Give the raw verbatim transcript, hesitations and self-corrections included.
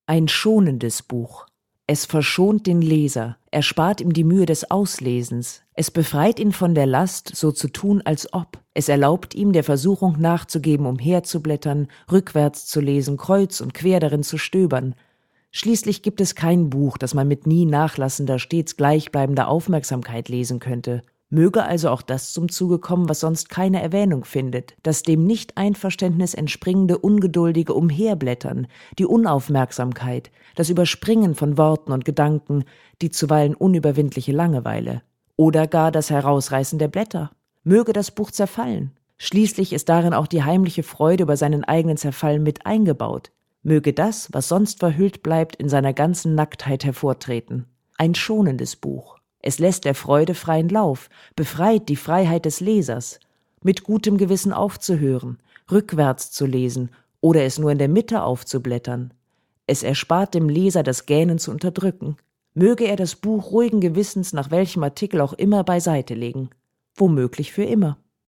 Ein schonendes Buch. Es verschont den Leser, erspart ihm die Mühe des Auslesens. Es befreit ihn von der Last, so zu tun, als ob. Es erlaubt ihm, der Versuchung nachzugeben, umherzublättern, rückwärts zu lesen, kreuz und quer darin zu stöbern. Schließlich gibt es kein Buch, das man mit nie nachlassender, stets gleichbleibender Aufmerksamkeit lesen könnte. Möge also auch das zum Zuge kommen, was sonst keine Erwähnung findet, das dem Nicht-Einverständnis entspringende, ungeduldige Umherblättern, die Unaufmerksamkeit, das Überspringen von Worten und Gedanken, die zuweilen unüberwindliche Langeweile. Oder gar das Herausreißen der Blätter. Möge das Buch zerfallen. Schließlich ist darin auch die heimliche Freude über seinen eigenen Zerfall mit eingebaut. Möge das, was sonst verhüllt bleibt, in seiner ganzen Nacktheit hervortreten. Ein schonendes Buch. Es lässt der Freude freien Lauf, befreit die Freiheit des Lesers, mit gutem Gewissen aufzuhören, rückwärts zu lesen oder es nur in der Mitte aufzublättern. Es erspart dem Leser, das Gähnen zu unterdrücken. Möge er das Buch ruhigen Gewissens nach welchem Artikel auch immer beiseite legen, womöglich für immer.